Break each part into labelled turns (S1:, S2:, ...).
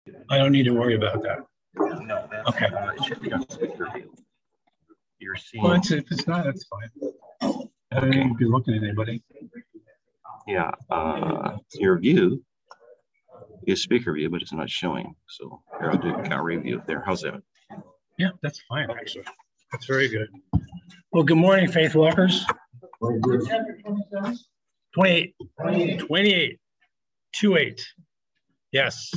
S1: I don't need to worry about that.
S2: No, that's
S1: okay.
S2: It should be on speaker view. You're seeing.
S1: Well, if it's not, that's fine. I don't need to be looking at anybody.
S2: Yeah, your view is speaker view, but it's not showing. So here, I'll do gallery view there. How's that?
S1: Yeah, that's fine, actually. That's very good. Well, good morning, Faith Walkers. 28. 28. Yes.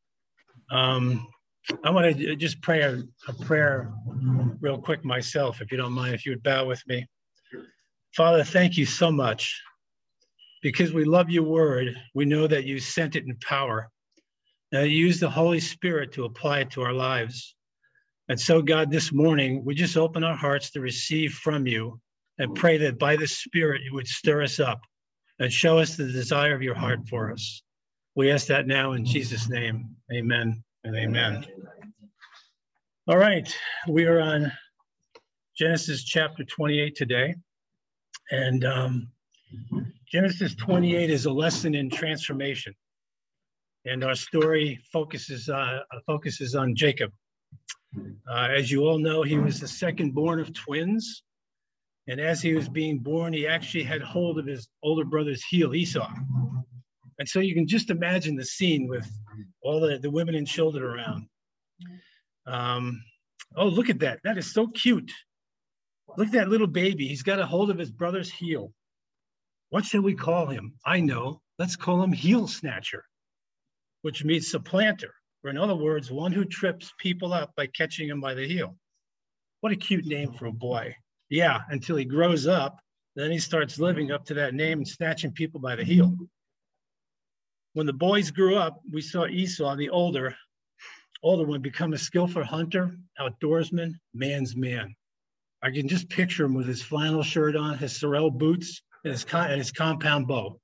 S1: I want to just pray a prayer real quick myself, if you don't mind, if you would bow with me. Father, thank you so much. Because we love your word, we know that you sent it in power. Now you use the Holy Spirit to apply it to our lives. And so, God, this morning, we just open our hearts to receive from you and pray that by the Spirit, you would stir us up and show us the desire of your heart for us. We ask that now in Jesus' name. Amen and amen. All right, we are on Genesis chapter 28 today. And Genesis 28 is a lesson in transformation. And our story focuses on Jacob. As you all know, he was the second born of twins. And as he was being born, he actually had hold of his older brother's heel, Esau. And so you can just imagine the scene with all the women and children around. Oh, look at that. That is so cute. Look at that little baby. He's got a hold of his brother's heel. What should we call him? I know. Let's call him Heel Snatcher, which means supplanter, or in other words, one who trips people up by catching them by the heel. What a cute name for a boy. Yeah, until he grows up, then he starts living up to that name and snatching people by the heel. When the boys grew up, we saw Esau, the older one, become a skillful hunter, outdoorsman, man's man. I can just picture him with his flannel shirt on, his sorrel boots, and his compound bow.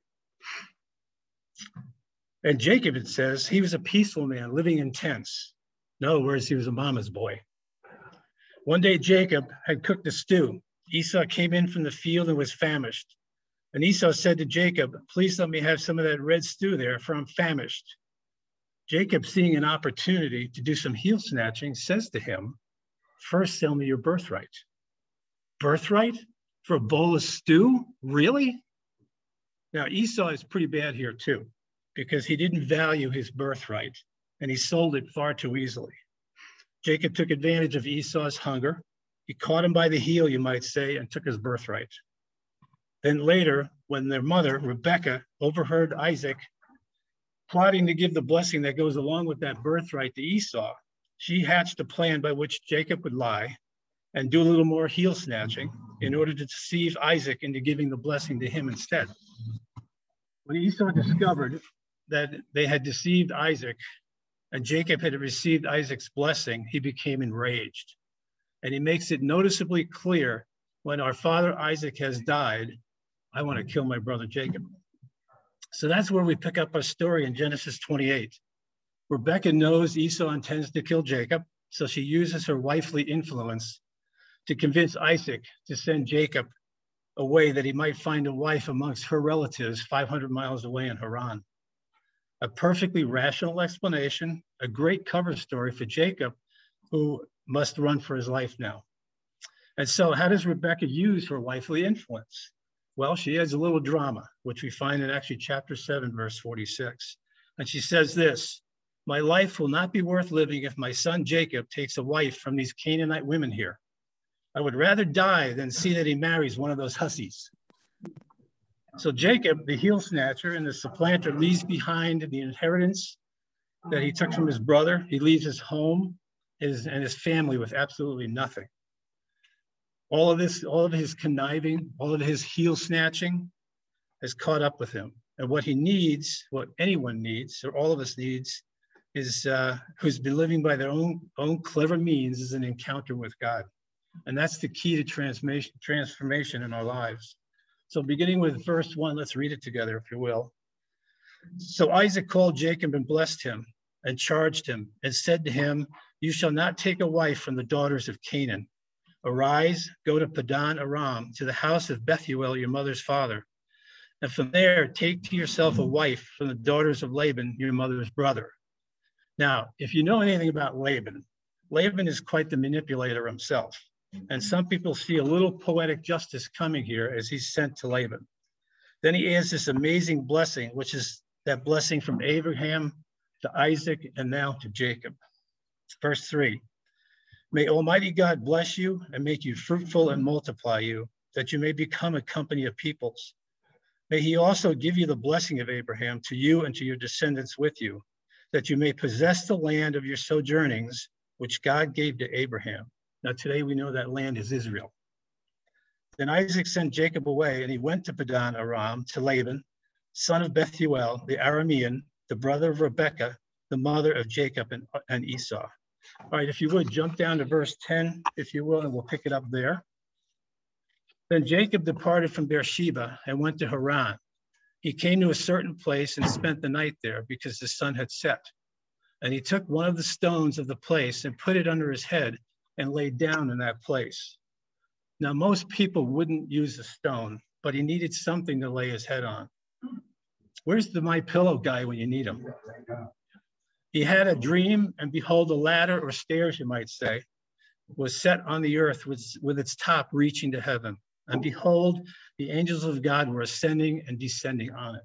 S1: And Jacob, it says, he was a peaceful man living in tents. In other words, he was a mama's boy. One day, Jacob had cooked a stew. Esau came in from the field and was famished. And Esau said to Jacob, please let me have some of that red stew there, for I'm famished. Jacob, seeing an opportunity to do some heel snatching, says to him, first sell me your birthright. Birthright? For a bowl of stew? Really? Now, Esau is pretty bad here too, because he didn't value his birthright and he sold it far too easily. Jacob took advantage of Esau's hunger. He caught him by the heel, you might say, and took his birthright. Then later, when their mother, Rebekah, overheard Isaac plotting to give the blessing that goes along with that birthright to Esau, she hatched a plan by which Jacob would lie and do a little more heel snatching in order to deceive Isaac into giving the blessing to him instead. When Esau discovered that they had deceived Isaac and Jacob had received Isaac's blessing, he became enraged. And he makes it noticeably clear, when our father Isaac has died, I want to kill my brother Jacob. So that's where we pick up our story in Genesis 28. Rebekah knows Esau intends to kill Jacob, so she uses her wifely influence to convince Isaac to send Jacob away, that he might find a wife amongst her relatives 500 miles away in Haran. A perfectly rational explanation, a great cover story for Jacob, who must run for his life now. And so how does Rebekah use her wifely influence? Well, she adds a little drama, which we find in actually chapter 7, verse 46. And she says this, my life will not be worth living if my son Jacob takes a wife from these Canaanite women here. I would rather die than see that he marries one of those hussies. So Jacob, the heel snatcher and the supplanter, leaves behind the inheritance that he took from his brother. He leaves his home and his family with absolutely nothing. All of his conniving, all of his heel snatching has caught up with him. And what he needs, what anyone needs, or all of us needs, is who's been living by their own clever means, is an encounter with God. And that's the key to transformation in our lives. So beginning with verse 1, let's read it together, if you will. So Isaac called Jacob and blessed him and charged him and said to him, you shall not take a wife from the daughters of Canaan. Arise, go to Padan Aram, to the house of Bethuel, your mother's father. And from there, take to yourself a wife from the daughters of Laban, your mother's brother. Now, if you know anything about Laban, Laban is quite the manipulator himself. And some people see a little poetic justice coming here as he's sent to Laban. Then he adds this amazing blessing, which is that blessing from Abraham to Isaac and now to Jacob. Verse 3, may Almighty God bless you and make you fruitful and multiply you, that you may become a company of peoples. May he also give you the blessing of Abraham to you and to your descendants with you, that you may possess the land of your sojournings, which God gave to Abraham. Now today we know that land is Israel. Then Isaac sent Jacob away, and he went to Padan Aram to Laban, son of Bethuel, the Aramean, the brother of Rebekah, the mother of Jacob and Esau. All right, if you would, jump down to verse 10, if you will, and we'll pick it up there. Then Jacob departed from Beersheba and went to Haran. He came to a certain place and spent the night there because the sun had set. And he took one of the stones of the place and put it under his head and laid down in that place. Now, most people wouldn't use a stone, but he needed something to lay his head on. Where's the My Pillow guy when you need him? He had a dream, and behold, a ladder or stairs, you might say, was set on the earth with its top reaching to heaven. And behold, the angels of God were ascending and descending on it.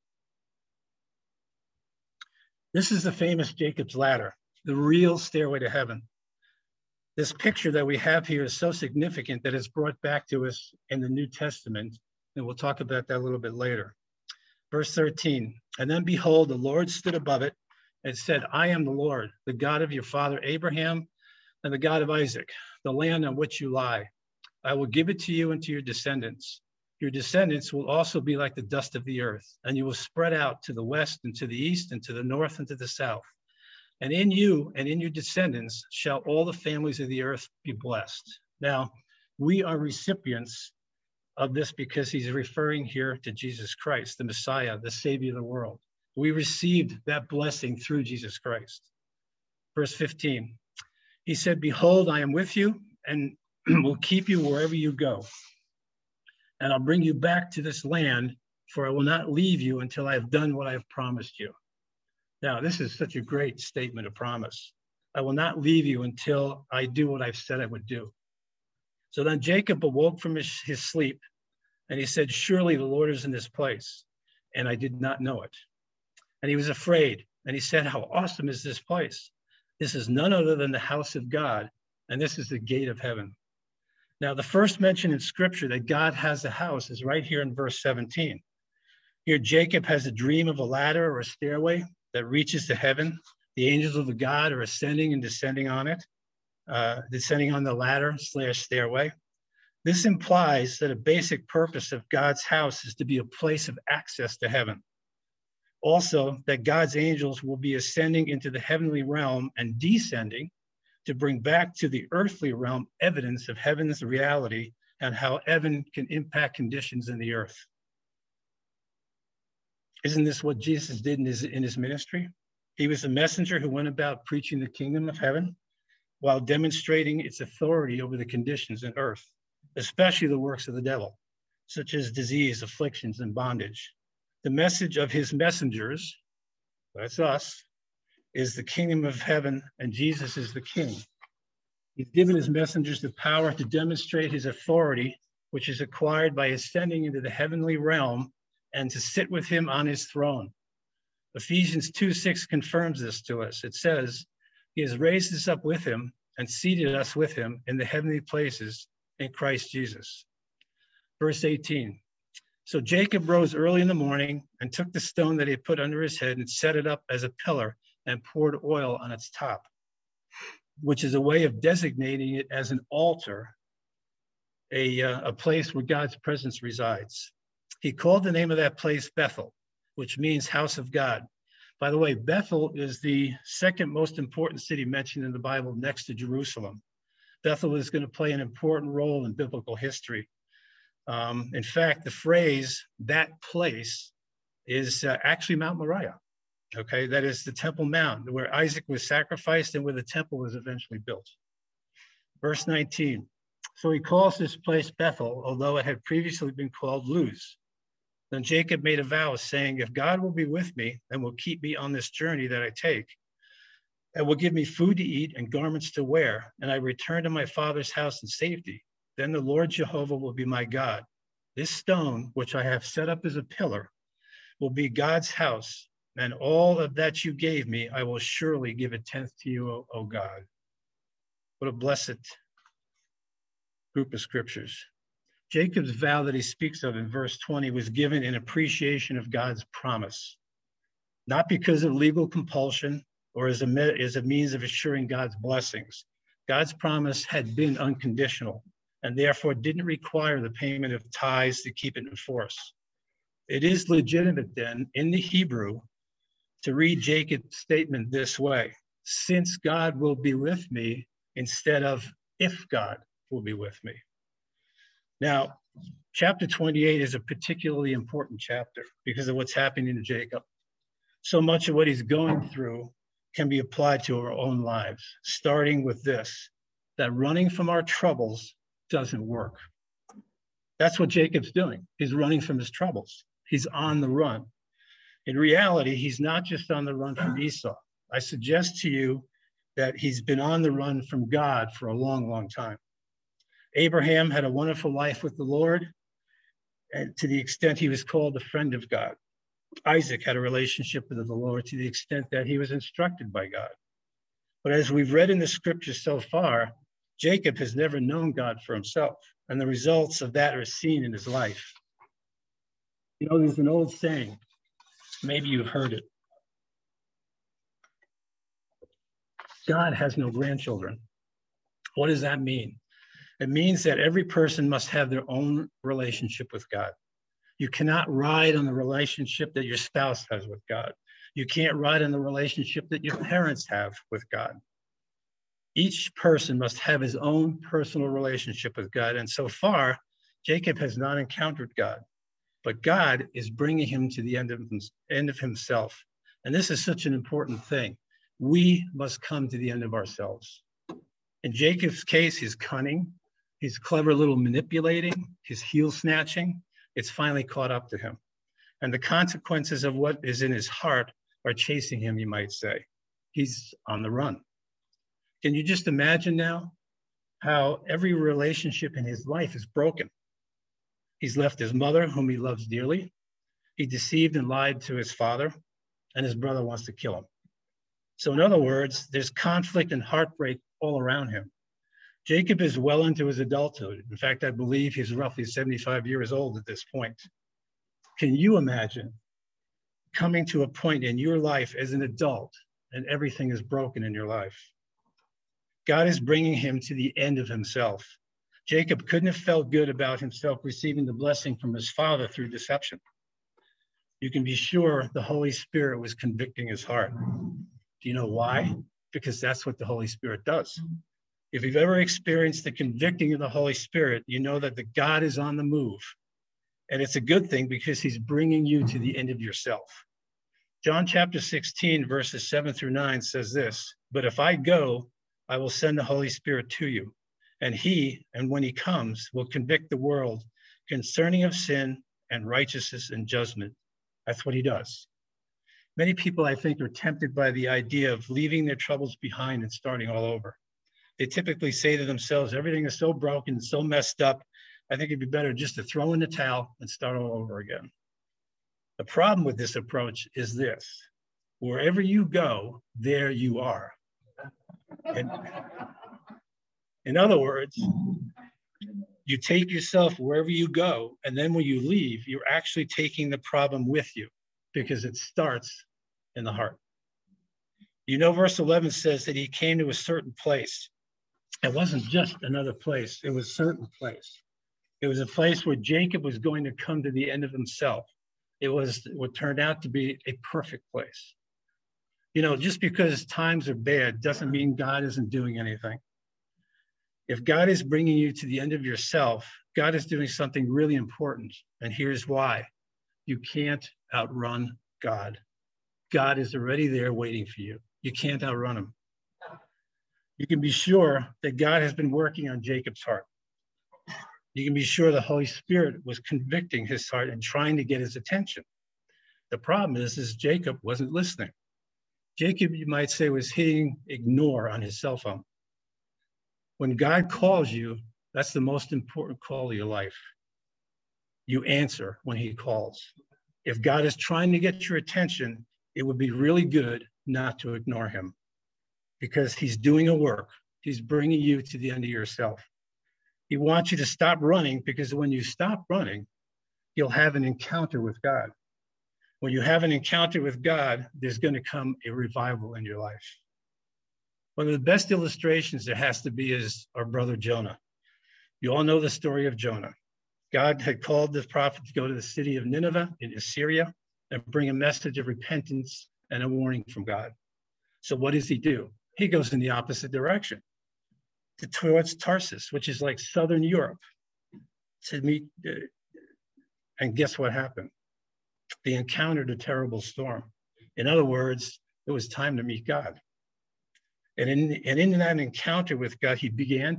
S1: This is the famous Jacob's ladder, the real stairway to heaven. This picture that we have here is so significant that it's brought back to us in the New Testament, and we'll talk about that a little bit later. Verse 13, and then behold, the Lord stood above it and said, I am the Lord, the God of your father Abraham and the God of Isaac, the land on which you lie. I will give it to you and to your descendants. Your descendants will also be like the dust of the earth, and you will spread out to the west and to the east and to the north and to the south. And in you and in your descendants shall all the families of the earth be blessed. Now, we are recipients of this because he's referring here to Jesus Christ, the Messiah, the Savior of the world. We received that blessing through Jesus Christ. Verse 15, he said, behold, I am with you and will keep you wherever you go. And I'll bring you back to this land, for I will not leave you until I have done what I have promised you. Now, this is such a great statement of promise. I will not leave you until I do what I've said I would do. So then Jacob awoke from his sleep, and he said, surely the Lord is in this place, and I did not know it. And he was afraid, and he said, how awesome is this place? This is none other than the house of God, and this is the gate of heaven. Now, the first mention in Scripture that God has a house is right here in verse 17. Here, Jacob has a dream of a ladder or a stairway that reaches to heaven. The angels of the God are ascending and descending on it, descending on the ladder / stairway. This implies that a basic purpose of God's house is to be a place of access to heaven. Also, that God's angels will be ascending into the heavenly realm and descending to bring back to the earthly realm evidence of heaven's reality and how heaven can impact conditions in the earth. Isn't this what Jesus did in his ministry? He was a messenger who went about preaching the kingdom of heaven while demonstrating its authority over the conditions in earth, especially the works of the devil, such as disease, afflictions, and bondage. The message of his messengers, that's us, is the kingdom of heaven, and Jesus is the king. He's given his messengers the power to demonstrate his authority, which is acquired by ascending into the heavenly realm and to sit with him on his throne. Ephesians 2:6 confirms this to us. It says, he has raised us up with him and seated us with him in the heavenly places in Christ Jesus. Verse 18, so Jacob rose early in the morning and took the stone that he had put under his head and set it up as a pillar and poured oil on its top, which is a way of designating it as an altar, a place where God's presence resides. He called the name of that place Bethel, which means house of God. By the way, Bethel is the second most important city mentioned in the Bible next to Jerusalem. Bethel is going to play an important role in biblical history. In fact, the phrase, that place, is actually Mount Moriah. Okay, that is the Temple Mount, where Isaac was sacrificed and where the temple was eventually built. Verse 19, so he calls this place Bethel, although it had previously been called Luz. Then Jacob made a vow saying, if God will be with me and will keep me on this journey that I take, and will give me food to eat and garments to wear, and I return to my father's house in safety. Then the Lord Jehovah will be my God. This stone, which I have set up as a pillar, will be God's house, and all of that you gave me, I will surely give a tenth to you, O God. What a blessed group of scriptures. Jacob's vow that he speaks of in verse 20 was given in appreciation of God's promise, not because of legal compulsion or as a means of assuring God's blessings. God's promise had been unconditional and therefore didn't require the payment of tithes to keep it in force. It is legitimate then in the Hebrew to read Jacob's statement this way: since God will be with me, instead of if God will be with me. Now, chapter 28 is a particularly important chapter because of what's happening to Jacob. So much of what he's going through can be applied to our own lives, starting with this, that running from our troubles doesn't work. That's what Jacob's doing. He's running from his troubles. He's on the run. In reality, he's not just on the run from Esau. I suggest to you that he's been on the run from God for a long, long time. Abraham had a wonderful life with the Lord, and to the extent he was called a friend of God. Isaac had a relationship with the Lord to the extent that he was instructed by God. But as we've read in the scriptures so far, Jacob has never known God for himself, and the results of that are seen in his life. You know, there's an old saying, maybe you've heard it. God has no grandchildren. What does that mean? It means that every person must have their own relationship with God. You cannot ride on the relationship that your spouse has with God. You can't ride on the relationship that your parents have with God. Each person must have his own personal relationship with God. And so far, Jacob has not encountered God, but God is bringing him to the end of himself. And this is such an important thing. We must come to the end of ourselves. In Jacob's case, his cunning, his clever little manipulating, his heel snatching, it's finally caught up to him. And the consequences of what is in his heart are chasing him, you might say. He's on the run. Can you just imagine now how every relationship in his life is broken? He's left his mother, whom he loves dearly. He deceived and lied to his father, and his brother wants to kill him. So in other words, there's conflict and heartbreak all around him. Jacob is well into his adulthood. In fact, I believe he's roughly 75 years old at this point. Can you imagine coming to a point in your life as an adult and everything is broken in your life? God is bringing him to the end of himself. Jacob couldn't have felt good about himself receiving the blessing from his father through deception. You can be sure the Holy Spirit was convicting his heart. Do you know why? Because that's what the Holy Spirit does. If you've ever experienced the convicting of the Holy Spirit, you know that the God is on the move. And it's a good thing because he's bringing you to the end of yourself. John chapter 16, verses 7 through 9 says this: "But if I go, I will send the Holy Spirit to you. And when he comes, will convict the world concerning of sin and righteousness and judgment." That's what he does. Many people, I think, are tempted by the idea of leaving their troubles behind and starting all over. They typically say to themselves, everything is so broken, so messed up, I think it'd be better just to throw in the towel and start all over again. The problem with this approach is this: wherever you go, there you are. And in other words, you take yourself wherever you go, and then when you leave, you're actually taking the problem with you because it starts in the heart. You know, verse 11 says that he came to a certain place. It wasn't just another place, it was a certain place. It was a place where Jacob was going to come to the end of himself. It was what turned out to be a perfect place. You know, just because times are bad doesn't mean God isn't doing anything. If God is bringing you to the end of yourself, God is doing something really important. And here's why. You can't outrun God. God is already there waiting for you. You can't outrun him. You can be sure that God has been working on Jacob's heart. You can be sure the Holy Spirit was convicting his heart and trying to get his attention. The problem is Jacob wasn't listening. Jacob, you might say, was hitting ignore on his cell phone. When God calls you, that's the most important call of your life. You answer when he calls. If God is trying to get your attention, it would be really good not to ignore him, because he's doing a work. He's bringing you to the end of yourself. He wants you to stop running, because when you stop running, you'll have an encounter with God. When you have an encounter with God, there's going to come a revival in your life. One of the best illustrations there has to be is our brother Jonah. You all know the story of Jonah. God had called the prophet to go to the city of Nineveh in Assyria and bring a message of repentance and a warning from God. So what does he do? He goes in the opposite direction, towards Tarsus, which is like Southern Europe, to meet, and guess what happened? They encountered a terrible storm. In other words, it was time to meet God. And in that encounter with God, he began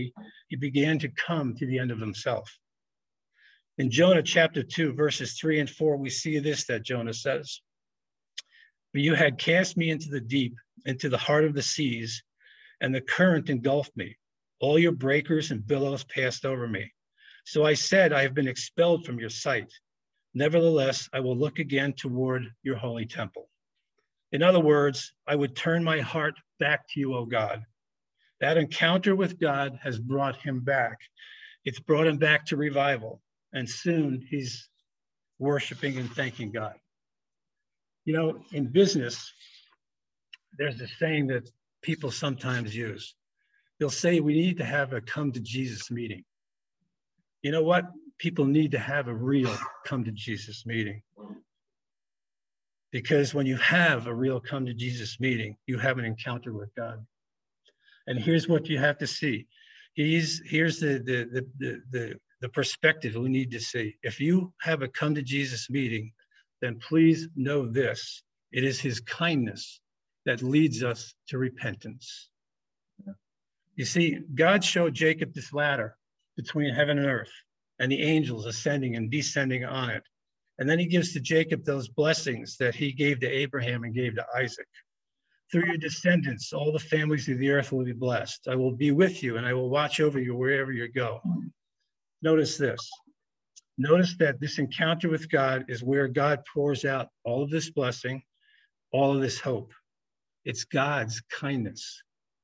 S1: to come to the end of himself. In Jonah chapter 2, verses 3 and 4, we see this, that Jonah says, "But you had cast me into the deep, into the heart of the seas, and the current engulfed me. All your breakers and billows passed over me. So I said, I have been expelled from your sight. Nevertheless, I will look again toward your holy temple." In other words, I would turn my heart back to you, O God. That encounter with God has brought him back. It's brought him back to revival. And soon he's worshiping and thanking God. You know, in business, there's a saying that people sometimes use. They'll say, we need to have a come to Jesus meeting. You know what? People need to have a real come to Jesus meeting. Because when you have a real come to Jesus meeting, you have an encounter with God. And here's what you have to see. Here's the perspective we need to see. If you have a come to Jesus meeting, then please know this. It is his kindness that leads us to repentance. You see, God showed Jacob this ladder between heaven and earth, and the angels ascending and descending on it. And then he gives to Jacob those blessings that he gave to Abraham and gave to Isaac. Through your descendants, all the families of the earth will be blessed. I will be with you, and I will watch over you wherever you go. Notice this. Notice that this encounter with God is where God pours out all of this blessing, all of this hope. It's God's kindness.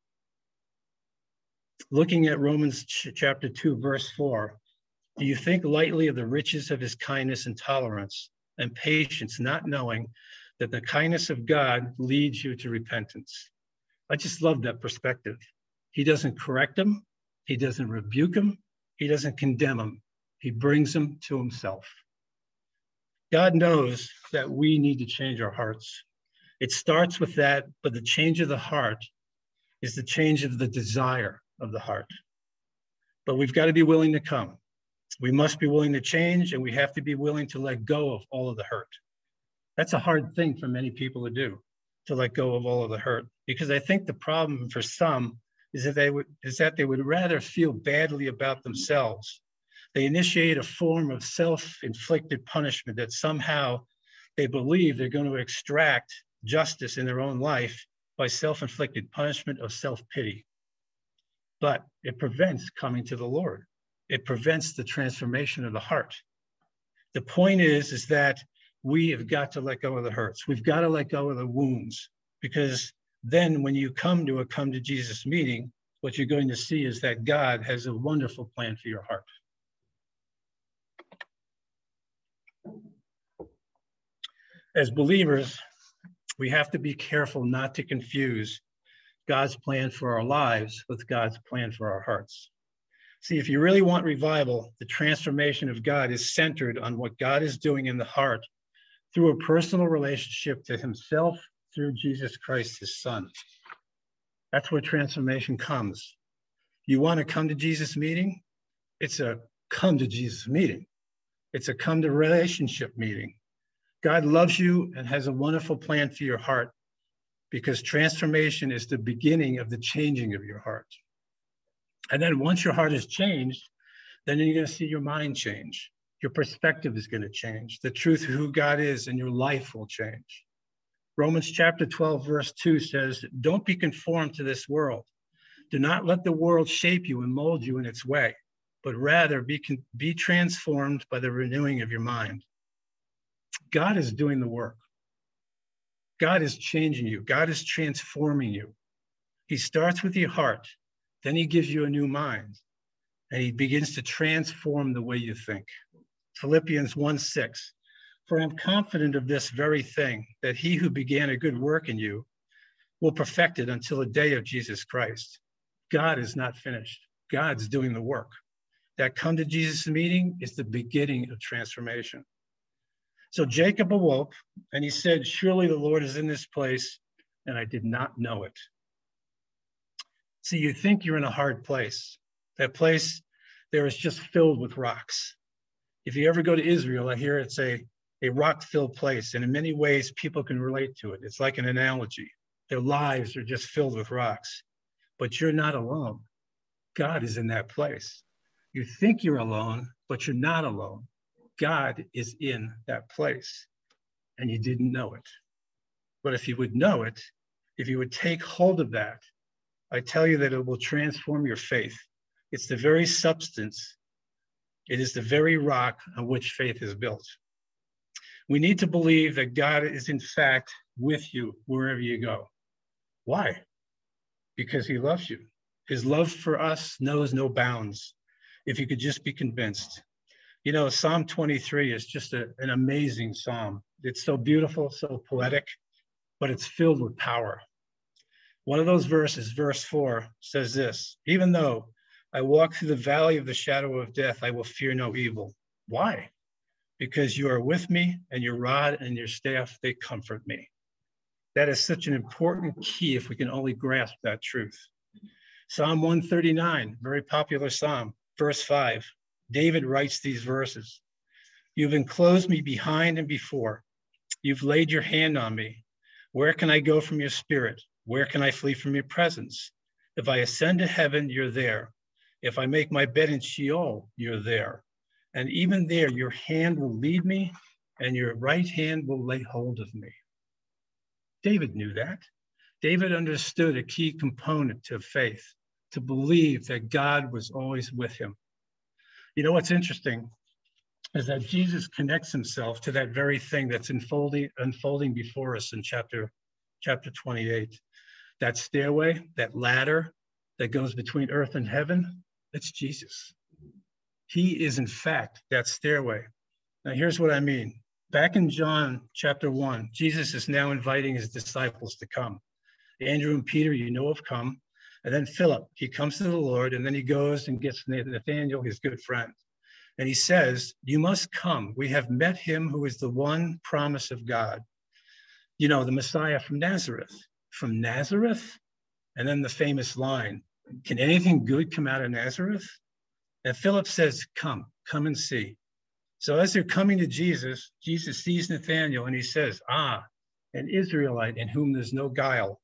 S1: Looking at Romans chapter 2, verse 4, do you think lightly of the riches of his kindness and tolerance and patience, not knowing that the kindness of God leads you to repentance? I just love that perspective. He doesn't correct him. He doesn't rebuke him. He doesn't condemn him. He brings him to himself. God knows that we need to change our hearts. It starts with that, but the change of the heart is the change of the desire of the heart. But we've got to be willing to come. We must be willing to change, and we have to be willing to let go of all of the hurt. That's a hard thing for many people to do, to let go of all of the hurt, because I think the problem for some is that they would rather feel badly about themselves. They initiate a form of self-inflicted punishment that somehow they believe they're going to extract justice in their own life by self-inflicted punishment of self-pity. But it prevents coming to the Lord. It prevents the transformation of the heart. The point is that we have got to let go of the hurts. We've got to let go of the wounds, because then when you come to a come to Jesus meeting, what you're going to see is that God has a wonderful plan for your heart. As believers, we have to be careful not to confuse God's plan for our lives with God's plan for our hearts. See, if you really want revival, the transformation of God is centered on what God is doing in the heart through a personal relationship to himself through Jesus Christ, his son. That's where transformation comes. You want to come to Jesus meeting? It's a come to Jesus meeting. It's a come to relationship meeting. God loves you and has a wonderful plan for your heart, because transformation is the beginning of the changing of your heart. And then once your heart is changed, then you're going to see your mind change. Your perspective is going to change. The truth of who God is in your life will change. Romans chapter 12, verse 2 says, don't be conformed to this world. Do not let the world shape you and mold you in its way, but rather be transformed by the renewing of your mind. God is doing the work. God is changing you. God is transforming you. He starts with your heart, then he gives you a new mind, and he begins to transform the way you think. Philippians 1:6, for I'm confident of this very thing, that he who began a good work in you will perfect it until the day of Jesus Christ. God is not finished. God's doing the work. That come to Jesus meeting is the beginning of transformation. So Jacob awoke and he said, surely the Lord is in this place, and I did not know it. See, you think you're in a hard place. That place there is just filled with rocks. If you ever go to Israel, I hear it's a rock-filled place, and in many ways, people can relate to it. It's like an analogy. Their lives are just filled with rocks, but you're not alone. God is in that place. You think you're alone, but you're not alone. God is in that place, and you didn't know it. But if you would know it, if you would take hold of that, I tell you that it will transform your faith. It's the very substance. It is the very rock on which faith is built. We need to believe that God is in fact with you wherever you go. Why? Because he loves you. His love for us knows no bounds. If you could just be convinced. You know, Psalm 23 is just an amazing psalm. It's so beautiful, so poetic, but it's filled with power. One of those verses, verse 4, says this, even though I walk through the valley of the shadow of death, I will fear no evil. Why? Because you are with me, and your rod and your staff, they comfort me. That is such an important key if we can only grasp that truth. Psalm 139, very popular psalm, verse 5, David writes these verses. You've enclosed me behind and before. You've laid your hand on me. Where can I go from your spirit? Where can I flee from your presence? If I ascend to heaven, you're there. If I make my bed in Sheol, you're there. And even there, your hand will lead me, and your right hand will lay hold of me. David knew that. David understood a key component to faith, to believe that God was always with him. You know what's interesting is that Jesus connects himself to that very thing that's unfolding before us in chapter 28. That stairway, that ladder that goes between earth and heaven, it's Jesus. He is, in fact, that stairway. Now, here's what I mean. Back in John chapter 1, Jesus is now inviting his disciples to come. Andrew and Peter, you know, have come. And then Philip, he comes to the Lord, and then he goes and gets Nathanael, his good friend. And he says, you must come. We have met him who is the one promise of God. You know, the Messiah from Nazareth. From Nazareth? And then the famous line, can anything good come out of Nazareth? And Philip says, come and see. So as they're coming to Jesus, Jesus sees Nathanael and he says, an Israelite in whom there's no guile.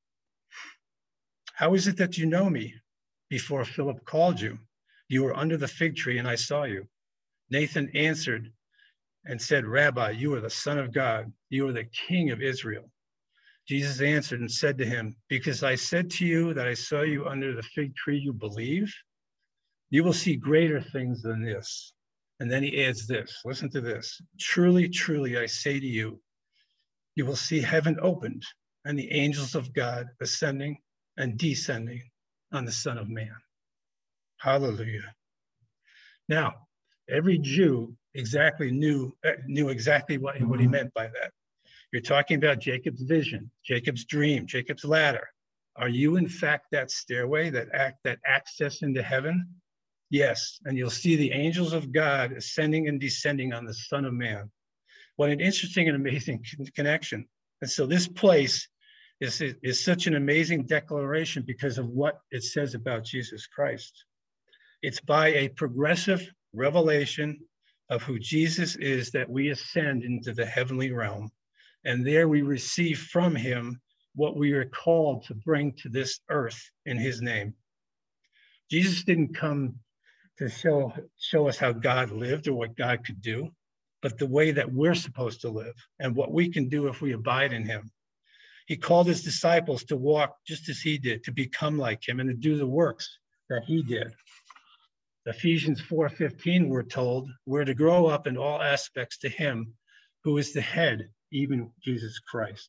S1: How is it that you know me? Before Philip called you, you were under the fig tree and I saw you. Nathan answered and said, Rabbi, you are the Son of God. You are the King of Israel. Jesus answered and said to him, because I said to you that I saw you under the fig tree, you believe? You will see greater things than this. And then he adds this, listen to this. Truly, truly, I say to you, you will see heaven opened and the angels of God ascending and descending on the Son of Man. Hallelujah. Now, every Jew knew exactly what he meant by that. You're talking about Jacob's vision, Jacob's dream, Jacob's ladder. Are you in fact that stairway, that access into heaven? Yes, and you'll see the angels of God ascending and descending on the Son of Man. What an interesting and amazing connection. And so this place is such an amazing declaration because of what it says about Jesus Christ. It's by a progressive revelation of who Jesus is that we ascend into the heavenly realm. And there we receive from him what we are called to bring to this earth in his name. Jesus didn't come to show us how God lived or what God could do, but the way that we're supposed to live and what we can do if we abide in him. He called his disciples to walk just as he did, to become like him and to do the works that he did. Ephesians 4:15, we're told, we're to grow up in all aspects to him who is the head, even Jesus Christ.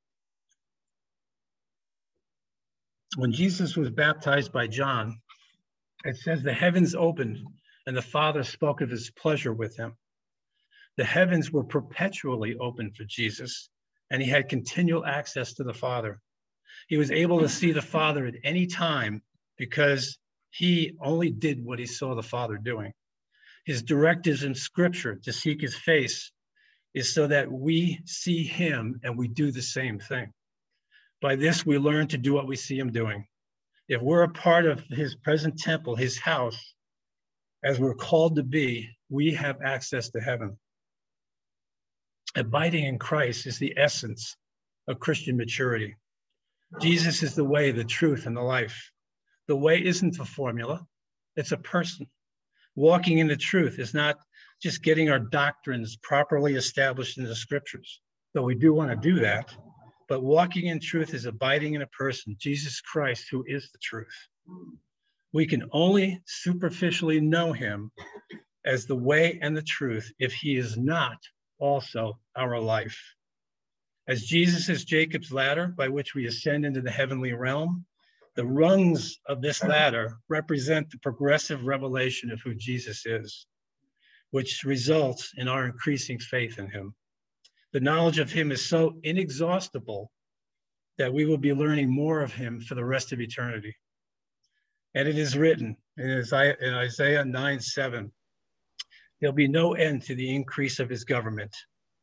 S1: When Jesus was baptized by John, it says the heavens opened and the Father spoke of his pleasure with him. The heavens were perpetually open for Jesus, and he had continual access to the Father. He was able to see the Father at any time because he only did what he saw the Father doing. His directives in Scripture to seek his face is so that we see him and we do the same thing. By this, we learn to do what we see him doing. If we're a part of his present temple, his house, as we're called to be, we have access to heaven. Abiding in Christ is the essence of Christian maturity. Jesus is the way, the truth, and the life. The way isn't a formula, it's a person. Walking in the truth is not just getting our doctrines properly established in the scriptures, though we do want to do that. But walking in truth is abiding in a person, Jesus Christ, who is the truth. We can only superficially know him as the way and the truth if he is not also our life. As Jesus is Jacob's ladder by which we ascend into the heavenly realm, the rungs of this ladder represent the progressive revelation of who Jesus is, which results in our increasing faith in him. The knowledge of him is so inexhaustible that we will be learning more of him for the rest of eternity. And it is written in Isaiah 9:7, there'll be no end to the increase of his government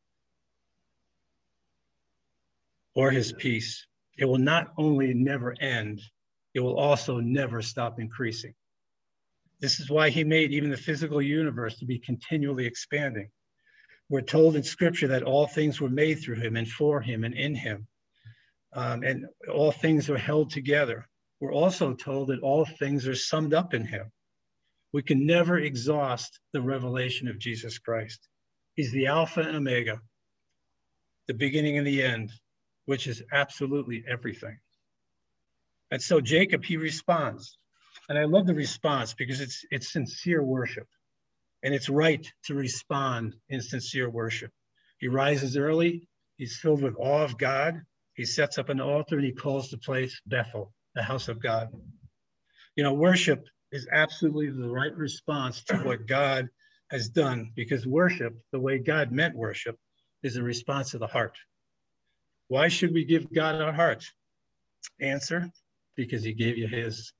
S1: or his peace. It will not only never end, it will also never stop increasing. This is why he made even the physical universe to be continually expanding. We're told in scripture that all things were made through him and for him and in him. And all things are held together. We're also told that all things are summed up in him. We can never exhaust the revelation of Jesus Christ. He's the Alpha and Omega, the beginning and the end, which is absolutely everything. And so Jacob, he responds. And I love the response because it's sincere worship. And it's right to respond in sincere worship. He rises early. He's filled with awe of God. He sets up an altar and he calls the place Bethel, the house of God. You know, worship is absolutely the right response to what God has done, because worship, the way God meant worship, is a response of the heart. Why should we give God our heart? Answer, because he gave you his.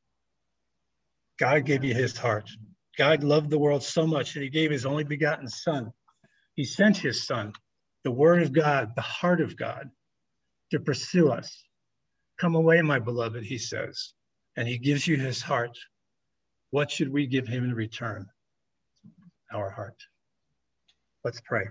S1: God gave you his heart. God loved the world so much that he gave his only begotten son. He sent his son, the word of God, the heart of God, to pursue us. Come away, my beloved, he says, and he gives you his heart. What should we give him in return? Our heart. Let's pray.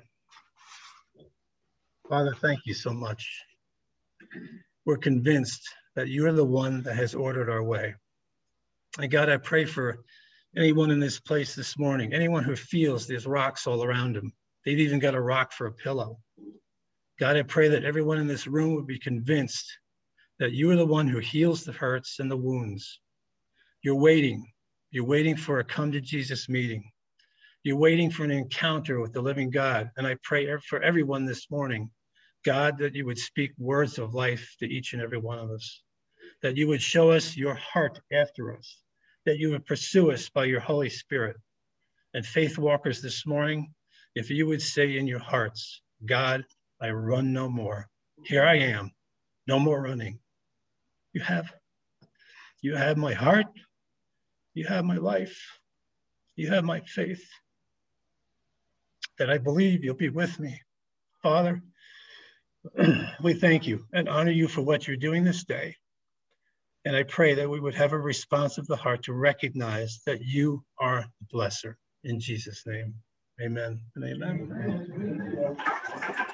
S1: Father, thank you so much. We're convinced that you're the one that has ordered our way. And God, I pray for anyone in this place this morning, anyone who feels there's rocks all around them. They've even got a rock for a pillow. God, I pray that everyone in this room would be convinced that you are the one who heals the hurts and the wounds. You're waiting for a come to Jesus meeting. You're waiting for an encounter with the living God. And I pray for everyone this morning, God, that you would speak words of life to each and every one of us, that you would show us your heart after us, that you would pursue us by your Holy Spirit. And faith walkers this morning, if you would say in your hearts, God, I run no more. Here I am, no more running. You have my heart. You have my life. You have my faith. That I believe you'll be with me. Father, we thank you and honor you for what you're doing this day. And I pray that we would have a response of the heart to recognize that you are the blesser. In Jesus' name, amen and amen.